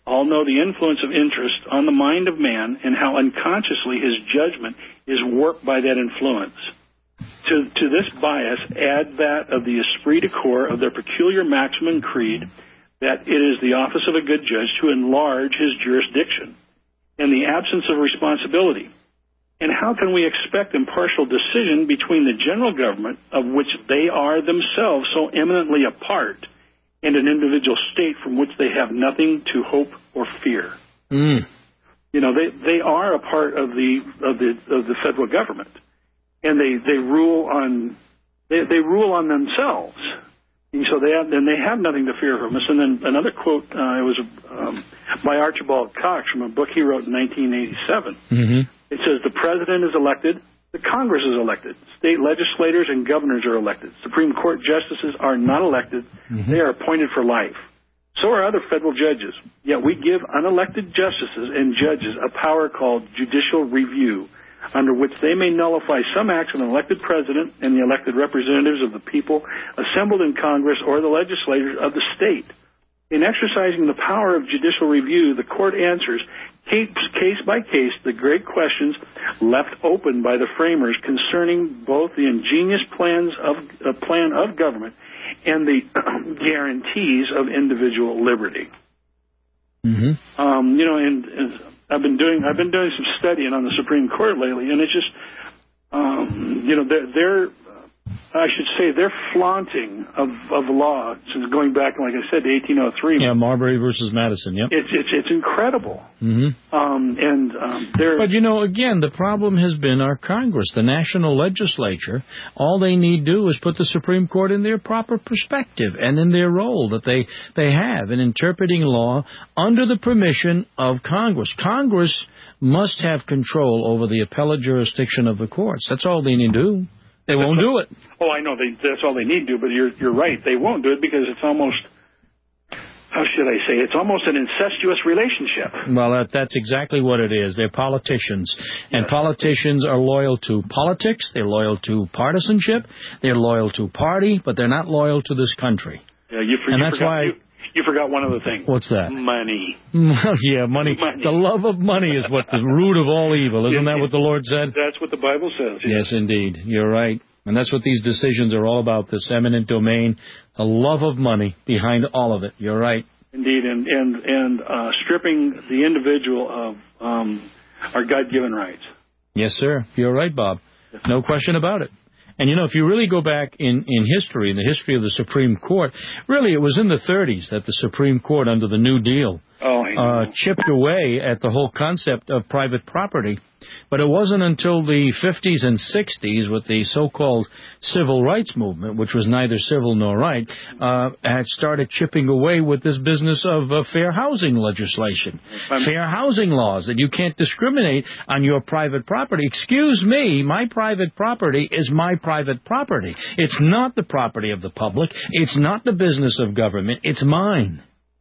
all know the influence of interest on the mind of man and how unconsciously his judgment is warped by that influence. To, to this bias, add that of the esprit de corps of their peculiar maxim and creed that it is the office of a good judge to enlarge his jurisdiction, and the absence of responsibility. And how can we expect impartial decision between the general government, of which they are themselves so eminently a part, and an individual state from which they have nothing to hope or fear? Mm. You know, they, they are a part of the of the of the federal government, and they, they rule on they, they rule on themselves. And so they have, and they have nothing to fear from us. And then another quote, uh, it was um, by Archibald Cox from a book he wrote in nineteen eighty-seven. Mm-hmm. It says, the president is elected, the Congress is elected, state legislators and governors are elected, Supreme Court justices are not elected, mm-hmm. they are appointed for life. So are other federal judges. Yet we give unelected justices and judges a power called judicial review, under which they may nullify some acts of an elected president and the elected representatives of the people assembled in Congress or the legislators of the state. In exercising the power of judicial review, the court answers case by case the great questions left open by the framers concerning both the ingenious plans of uh, plan of government and the guarantees of individual liberty. Mm-hmm. Um, you know, and, and I've been doing I've been doing some studying on the Supreme Court lately, and it's just um, you know they're, they're I should say they're flaunting of, of law since going back, like I said, to eighteen oh three. Yeah, Marbury versus Madison. Yep. It's it's it's incredible. Mm-hmm. Um, and um, they're but you know, again, the problem has been our Congress, the national legislature. All they need do is put the Supreme Court in their proper perspective and in their role that they they have in interpreting law under the permission of Congress. Congress must have control over the appellate jurisdiction of the courts. That's all they need to do. They won't do it. Oh, I know. They, that's all they need to do, but you're you're right. They won't do it because it's almost, how should I say, it's almost an incestuous relationship. Well, that, that's exactly what it is. They're politicians, and yes. Politicians are loyal to politics. They're loyal to partisanship. They're loyal to party, but they're not loyal to this country. Yeah, you, for, and you that's forgot, why. You, you forgot one other thing. What's that? Money. Yeah, money. money. The love of money is what the root of all evil. Isn't yes, that what the Lord said? That's what the Bible says. Yes, yes indeed. You're right. And that's what these decisions are all about, this eminent domain, the love of money behind all of it. You're right. Indeed, and and, and uh, stripping the individual of um, our God-given rights. Yes, sir. You're right, Bob. No question about it. And, you know, if you really go back in, in history, in the history of the Supreme Court, really it was in the thirties that the Supreme Court, under the New Deal, oh, uh, chipped away at the whole concept of private property. But it wasn't until the fifties and sixties with the so-called civil rights movement, which was neither civil nor right, uh, had started chipping away with this business of uh, fair housing legislation, um, fair housing laws, that you can't discriminate on your private property. Excuse me, my private property is my private property. It's not the property of the public. It's not the business of government. It's mine.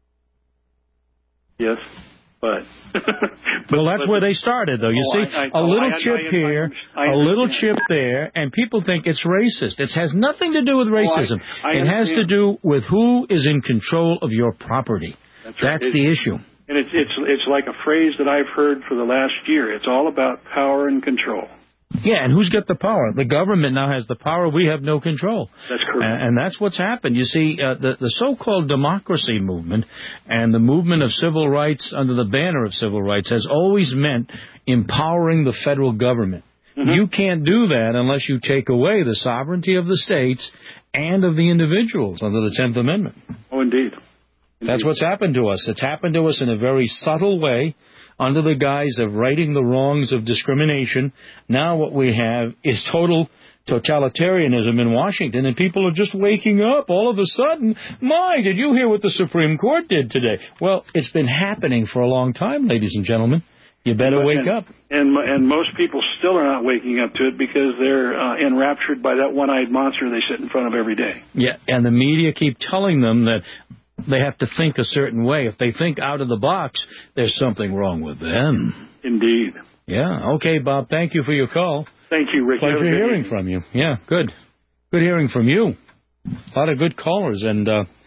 Yes. But, well, that's but, where they started, though. You oh, see, I, I, a little I, chip I, I, here, I, I a little chip there, and people think it's racist. It has nothing to do with racism. Oh, I, I it has to do with who is in control of your property. That's, right. That's the issue. And it's it's it's like a phrase that I've heard for the last year. It's all about power and control. Yeah, and who's got the power? The government now has the power. We have no control. That's correct. And, and that's what's happened. You see, uh, the, the so-called democracy movement and the movement of civil rights under the banner of civil rights has always meant empowering the federal government. Mm-hmm. You can't do that unless you take away the sovereignty of the states and of the individuals under the tenth Amendment. Oh, indeed. indeed. That's what's happened to us. It's happened to us in a very subtle way, under the guise of righting the wrongs of discrimination. Now what we have is total totalitarianism in Washington, and people are just waking up all of a sudden. My, did you hear what the Supreme Court did today? Well, it's been happening for a long time, ladies and gentlemen. You better wake and, up. And and most people still are not waking up to it because they're uh, enraptured by that one-eyed monster they sit in front of every day. Yeah, and the media keep telling them that they have to think a certain way. If they think out of the box, there's something wrong with them. Indeed. Yeah. Okay, Bob, thank you for your call. Thank you, Rick. Pleasure hearing from you. Yeah, good. Good hearing from you. A lot of good callers. And, uh,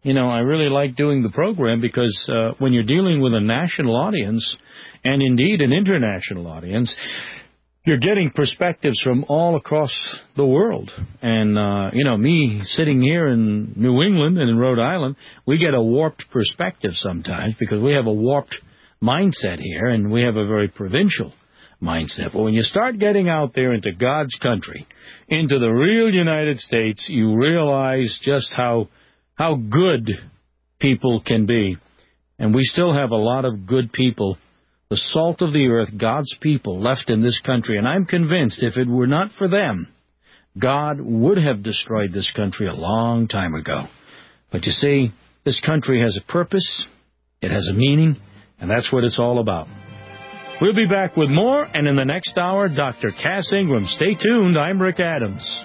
you know, I really like doing the program because uh, when you're dealing with a national audience, and indeed an international audience, you're getting perspectives from all across the world. And, uh, you know, me sitting here in New England and in Rhode Island, we get a warped perspective sometimes because we have a warped mindset here, and we have a very provincial mindset. But when you start getting out there into God's country, into the real United States, you realize just how how good people can be. And we still have a lot of good people, the salt of the earth, God's people left in this country. And I'm convinced if it were not for them, God would have destroyed this country a long time ago. But you see, this country has a purpose, it has a meaning, and that's what it's all about. We'll be back with more, and in the next hour, Doctor Cass Ingram. Stay tuned. I'm Rick Adams.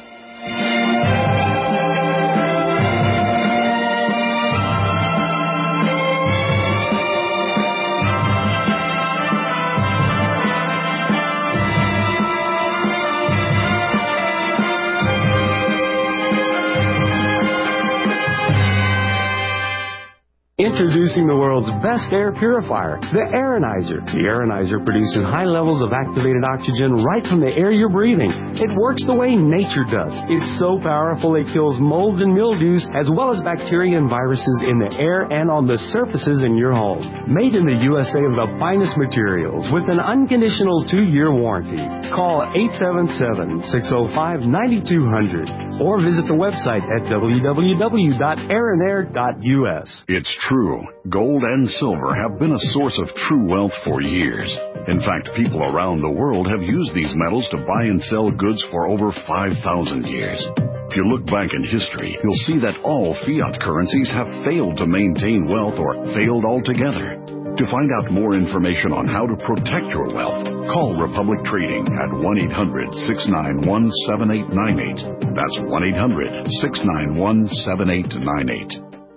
Introducing the world's best air purifier, the Aeronizer. The Aeronizer produces high levels of activated oxygen right from the air you're breathing. It works the way nature does. It's so powerful it kills molds and mildews as well as bacteria and viruses in the air and on the surfaces in your home. Made in the U S A of the finest materials with an unconditional two-year warranty. Call eight seven seven, six oh five, nine two zero zero or visit the website at w w w dot aeronair dot u s. It's true. Gold and silver have been a source of true wealth for years. In fact, people around the world have used these metals to buy and sell goods for over five thousand years. If you look back in history, you'll see that all fiat currencies have failed to maintain wealth or failed altogether. To find out more information on how to protect your wealth, call Republic Trading at one eight hundred, six nine one, seven eight nine eight. That's one eight hundred, six nine one, seven eight nine eight.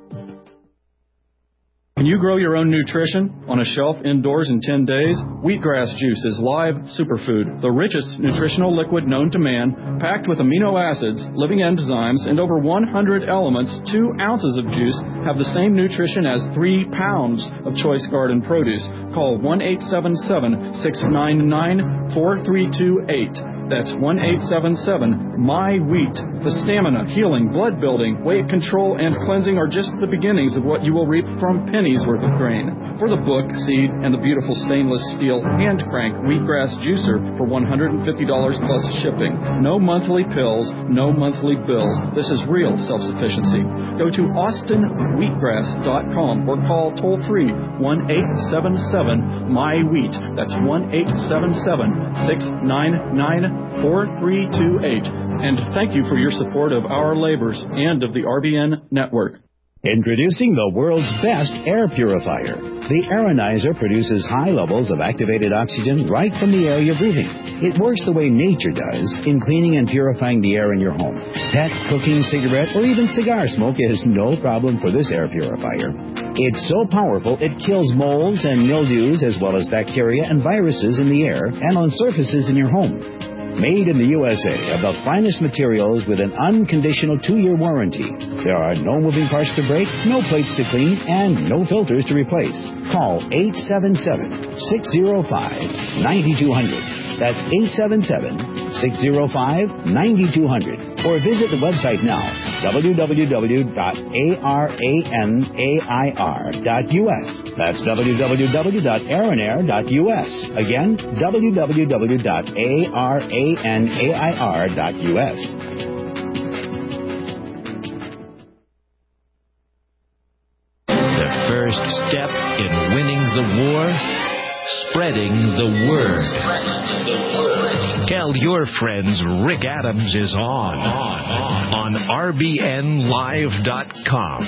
Can you grow your own nutrition on a shelf indoors in ten days? Wheatgrass juice is live superfood, the richest nutritional liquid known to man, packed with amino acids, living enzymes, and over one hundred elements. Two ounces of juice have the same nutrition as three pounds of choice garden produce. Call one eight seven seven, six nine nine, four three two eight. That's one eight seven seven, M Y wheat. The stamina, healing, blood building, weight control, and cleansing are just the beginnings of what you will reap from pennies worth of grain. For the book, seed, and the beautiful stainless steel hand crank wheatgrass juicer for one hundred fifty dollars plus shipping. No monthly pills, no monthly bills. This is real self-sufficiency. Go to austin wheatgrass dot com or call toll-free one eight seven seven, M Y wheat. That's one eight seven seven, six nine nine, four three two eight. And thank you for your support of our labors and of the R B N network. Introducing the world's best air purifier. The Aeronizer produces high levels of activated oxygen right from the air you're breathing. It works the way nature does in cleaning and purifying the air in your home. Pet, cooking, cigarette, or even cigar smoke is no problem for this air purifier. It's so powerful it kills molds and mildews as well as bacteria and viruses in the air and on surfaces in your home. Made in the U S A of the finest materials with an unconditional two-year warranty. There are no moving parts to break, no plates to clean, and no filters to replace. Call eight seven seven, six oh five, nine two zero zero. That's eight seven seven, six oh five, nine two zero zero. Or visit the website now, w w w dot aeronair dot u s. That's w w w dot aeronair dot u s. Again, w w w dot aeronair dot u s. The first step in winning the war, spreading the word. Tell your friends Rick Adams is on on r b n live dot com.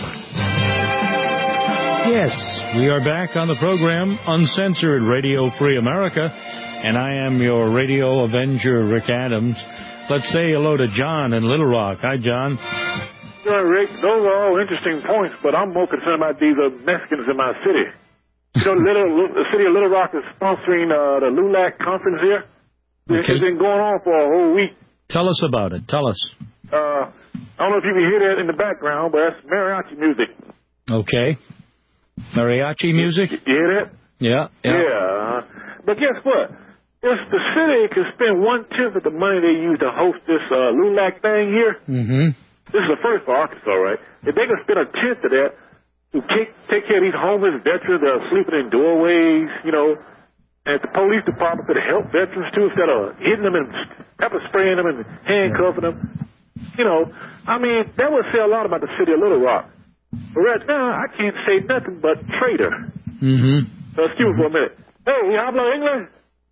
Yes, we are back on the program, Uncensored Radio Free America, and I am your radio avenger, Rick Adams. Let's say hello to John in Little Rock. Hi, John. Sure, Rick. Those are all interesting points, but I'm more concerned about these uh, Mexicans in my city. You know, little, the city of Little Rock is sponsoring uh, the LULAC conference here. Okay. It's been going on for a whole week. Tell us about it. Tell us. Uh, I don't know if you can hear that in the background, but that's mariachi music. Okay. Mariachi music? You hear that? Yeah. Yeah. yeah. But guess what? If the city could spend one-tenth of the money they use to host this uh, L U L A C thing here, mm-hmm. this is the first for Arkansas, right? If they could spend a tenth of that to take, take care of these homeless veterans that are sleeping in doorways, you know, and if the police department could help veterans, too, instead of hitting them and pepper spraying them and handcuffing them. You know, I mean, that would say a lot about the city of Little Rock. But right now, I can't say nothing but traitor. Mm-hmm. So excuse me for a minute. Hey, you hablo English?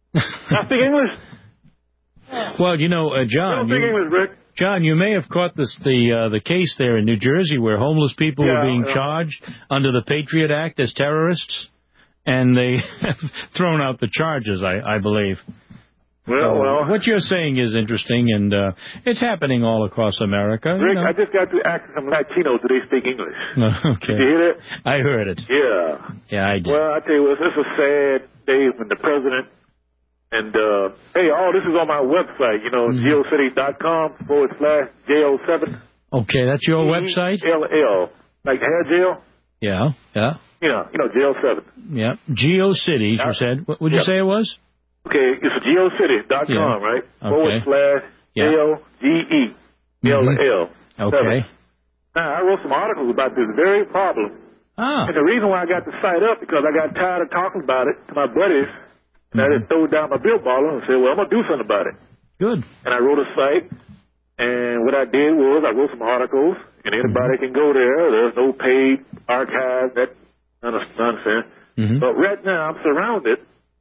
I speak English? Well, you know, uh, John, I don't speak you, English, Rick. John, you may have caught this, the uh, the case there in New Jersey where homeless people yeah, were being yeah. charged under the Patriot Act as terrorists, and they have thrown out the charges, I, I believe. Well, so well. What you're saying is interesting, and uh, it's happening all across America. Rick, you know. I just got to ask some Latinos, do they speak English? Okay. Did you hear that? I heard it. Yeah. Yeah, I did. Well, I tell you what, this is a sad day when the president, and, uh, hey, all this is on my website, you know, mm-hmm. geocity.com forward slash J07. Okay, that's your E website? L L, like hair gel? Yeah, yeah. Yeah, you know, J oh seven. Yeah, GeoCities, you said. What would you yep. say it was? Okay, it's geocity dot com, yeah. right? Okay. Forward slash J O G E L L. Okay. Now, I wrote some articles about this very problem. Ah. And the reason why I got the site up, because I got tired of talking about it to my buddies, and mm-hmm. I just threw down my bill baller and said, well, I'm going to do something about it. Good. And I wrote a site, and what I did was I wrote some articles, and anybody can go there. There's no paid archive, that nonsense. Mm-hmm. But right now, I'm surrounded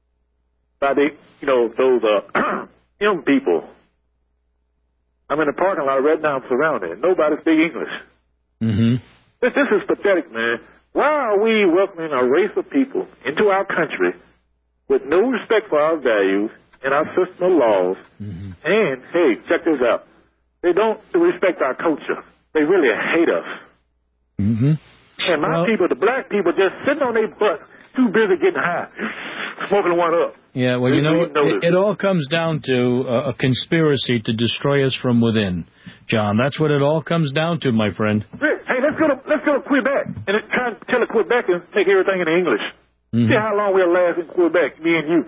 by the, you know, those uh, young people. I'm in the parking lot right now. I'm surrounded. Nobody speaks English. Mm-hmm. This, this is pathetic, man. Why are we welcoming a race of people into our country with no respect for our values and our system of laws? Mm-hmm. And, hey, check this out. They don't respect our culture. They really hate us. Mm-hmm. And my well, people, the black people, just sitting on their butts, too busy getting high, smoking one up. Yeah, well, you know, it, it all comes down to uh, a conspiracy to destroy us from within, John. That's what it all comes down to, my friend. Rick, hey, let's go to let's go to Quebec and try and tell the Quebecers make everything in English. Mm-hmm. See how long we'll last in Quebec, me and you.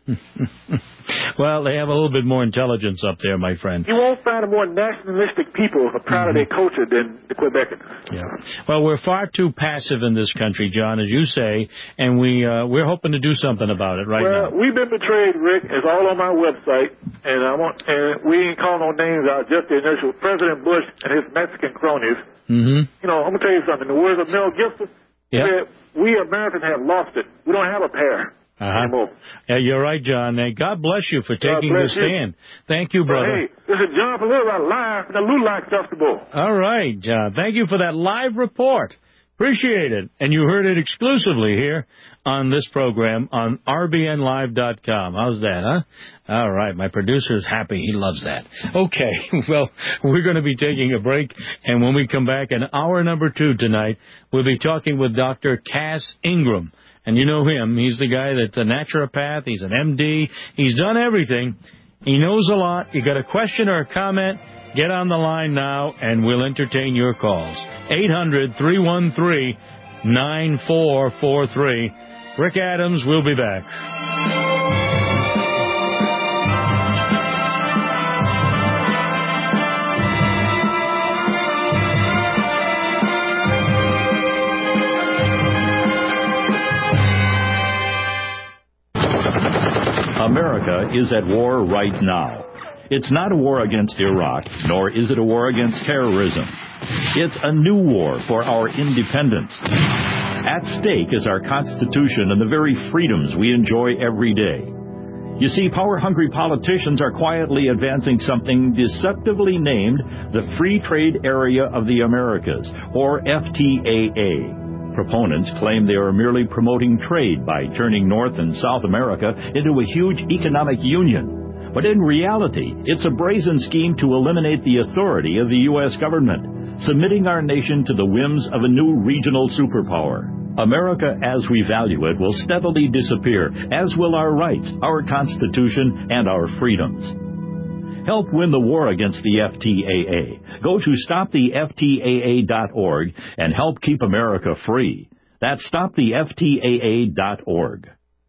Well, they have a little bit more intelligence up there, my friend. You won't find a more nationalistic people who are proud mm-hmm. of their culture than the Quebecans. Yeah. Well, we're far too passive in this country, John, as you say, and we uh, we're hoping to do something about it right well, now. Well, we've been betrayed, Rick. It's all on my website, and I want and we ain't calling no names out. Just the initial President Bush and his Mexican cronies. Mm-hmm. You know, I'm gonna tell you something. The words of Mel Gibson yep. said, "We Americans have lost it. We don't have a pair." Uh-huh. Yeah, you're right, John. And God bless you for taking the stand. You. Thank you, brother. Hey, this is John from Little Rock live from the L U L A C Festival. All right, John. Thank you for that live report. Appreciate it. And you heard it exclusively here on this program on R B N live dot com. How's that, huh? All right. My producer's happy. He loves that. Okay. Well, we're going to be taking a break. And when we come back in hour number two tonight, we'll be talking with Doctor Cass Ingram. And you know him. He's the guy that's a naturopath. He's an M D. He's done everything. He knows a lot. You got a question or a comment, get on the line now, and we'll entertain your calls. eight hundred, three one three, nine four four three. Rick Adams will be back. America is at war right now. It's not a war against Iraq, nor is it a war against terrorism. It's a new war for our independence. At stake is our Constitution and the very freedoms we enjoy every day. You see, power-hungry politicians are quietly advancing something deceptively named the Free Trade Area of the Americas, or F T A A. Proponents claim they are merely promoting trade by turning North and South America into a huge economic union. But in reality, it's a brazen scheme to eliminate the authority of the U S government, submitting our nation to the whims of a new regional superpower. America, as we value it, will steadily disappear, as will our rights, our Constitution, and our freedoms. Help win the war against the F T A A. Go to stop the F T A A dot org and help keep America free. That's stop the F T A A dot org.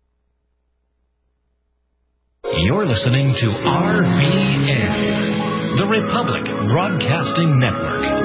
You're listening to R B N, the Republic Broadcasting Network.